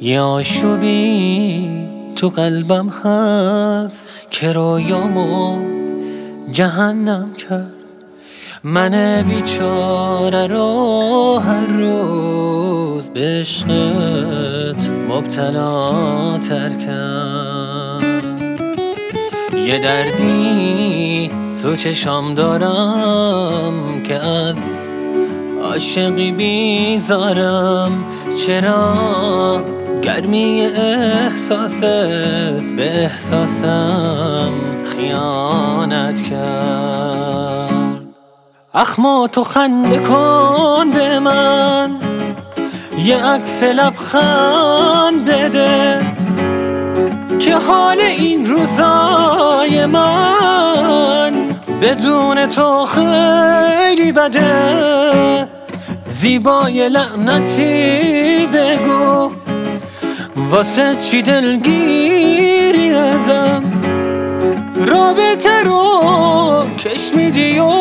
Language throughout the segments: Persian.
یه آشوبی تو قلبم هست که رویامو جهنم کرد. من بیچاره رو هر روز به عشقت مبتلا تر کرد. یه دردی تو چشام دارم که از عاشقی بیزارم. چرا گرمی احساست به احساسم خیانت کرد؟ اخما تو خنده کن به من، یه عکس لبخند بده که حال این روزای من بدون تو خیلی بده. زیبای لعنتی بگو واسه چی دلگیری ازم؟ رابطه رو کش میدی و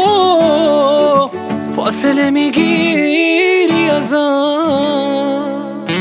فاصله میگیری ازم.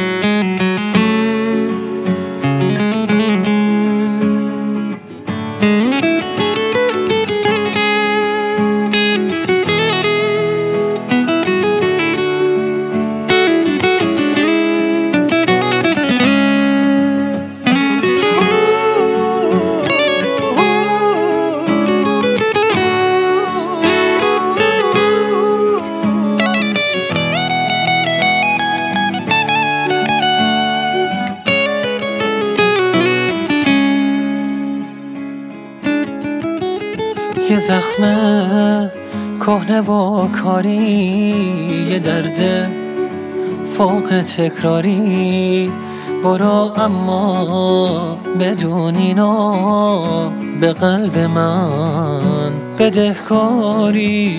یه زخم کهنه و کاری، یه درد فوق تکراری. برو اما بدون اینا به قلب من بدهکاری.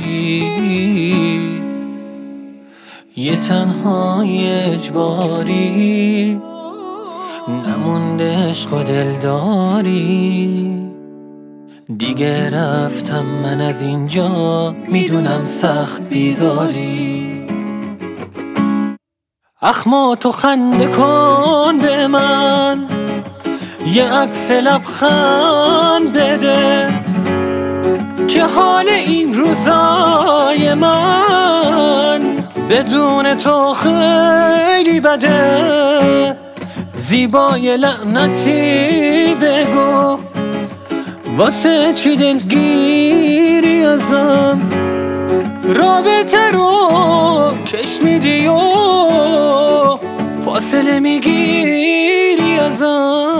یه تنهای اجباری نمونده عشق و دلداری. دیگه رفتم من از اینجا، میدونم سخت بیزاری. اخما تو خنده کن به من، یه عکس لبخند بده که حال این روزای من بدون تو خیلی بده. زیبای لعنتی بگو واسه چی دلگیری ازم؟ رابطه رو کش میدی و فاصله میگیری ازم.